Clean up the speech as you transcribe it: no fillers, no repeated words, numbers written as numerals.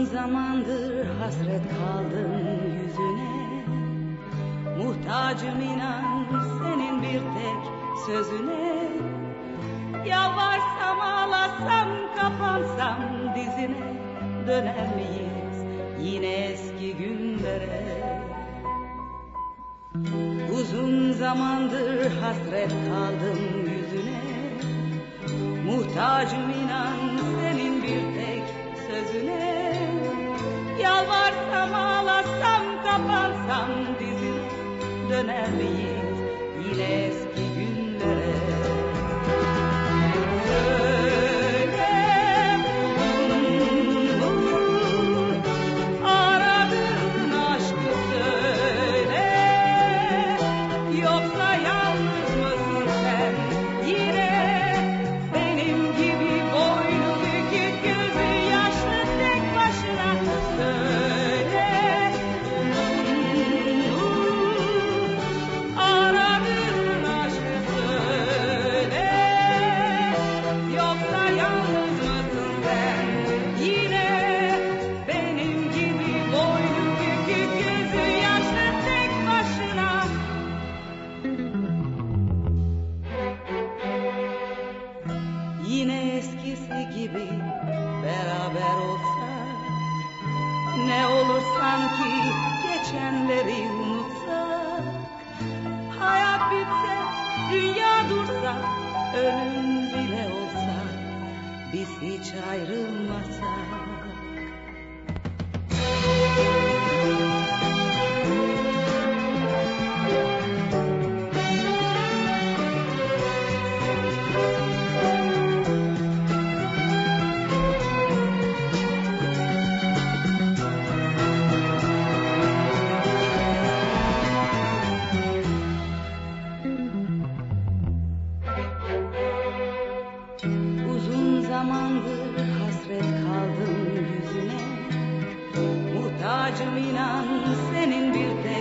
zamandır hasret kaldım yüzüne. Muhtacım inan senin bir tek sözüne. Yalvarsam ağlasam kapansam dizine, döner miyiz yine eski günlere? Uzun zamandır hasret kaldım yüzüne. Muhtacım inan senin bir tek sözüne. Yalvarsam ağlasam kapansam dizine, döner miyiz yine eski günlere? Yine eskisi gibi beraber olsak, ne olur sanki geçenleri unutsak. Hayat bitse, dünya dursa, ölüm bile olsa, biz hiç ayrılmasak. Uzun zamandır hasret kaldım yüzüne. Muhtacım inan senin bir tek